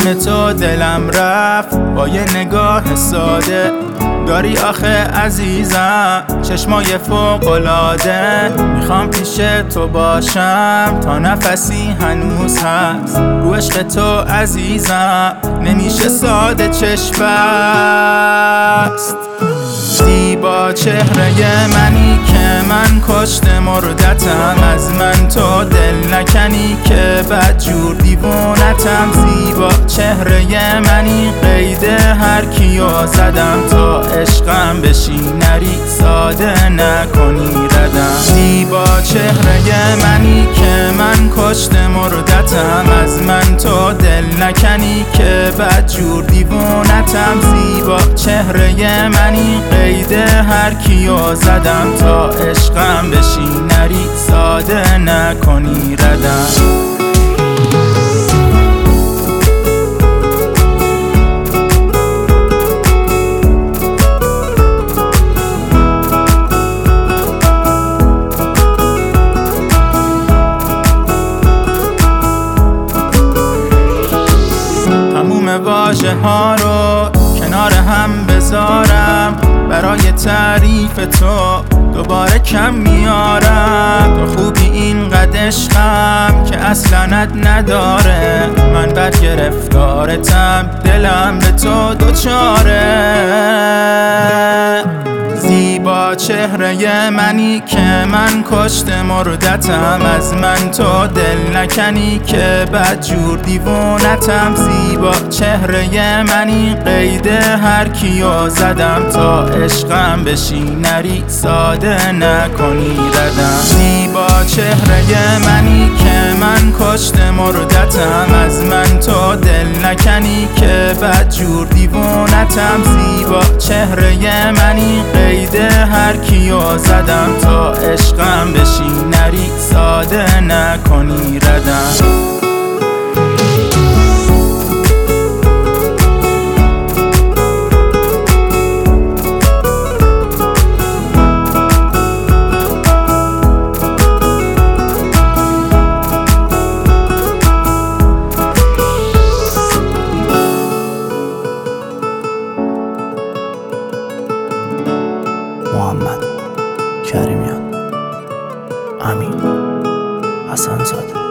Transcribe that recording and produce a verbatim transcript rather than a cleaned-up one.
چشم تو دلم رفت با یه نگاه ساده. داری آخه عزیزم چشمای فوق‌العاده. میخوام پیش تو باشم تا نفسی هنوز هست. رو عشق تو عزیزم نمیشه ساده چشم بست. زیبا چهره منی که من کشت مردتم. از من تو دل نکنی که بدجور دیوونتم. زیبا چهره منی قید هر کیو زدم. تا عشقم بشی نری ساده نکنی ردم. زیبا چهره منی که من کشت مردتم. از من تو دل نکنی که بدجور دیوونتم. زیبا چهره منی قید هر کیو زدم. تا عشقم بشی نری ساده نکنی ردم. واژه ها رو کنار هم بذارم. برای تعریف تو دوباره کم میارم. تو خوبی اینقدر عشقم که اصلنت نداره. من بد گرفتارتم دلم به تو دوچاره. زیبا چهره منی که من کشت مردتم. از من تو دل نکنی که بدجور دیوونتم. زیبا چهره منی قید هر کیو زدم. تا عشقم بشی نری ساده نکنی ردم. زیبا چهره منی که من کشت مردتم. از من تو دل نکنی که بدجور دیوونتم. زیبا چهره منی قید هر کیو زدم. تا عشقم بشی نری ساده نکنی ردم. محمد کریمیان، امین حسن‌زاده.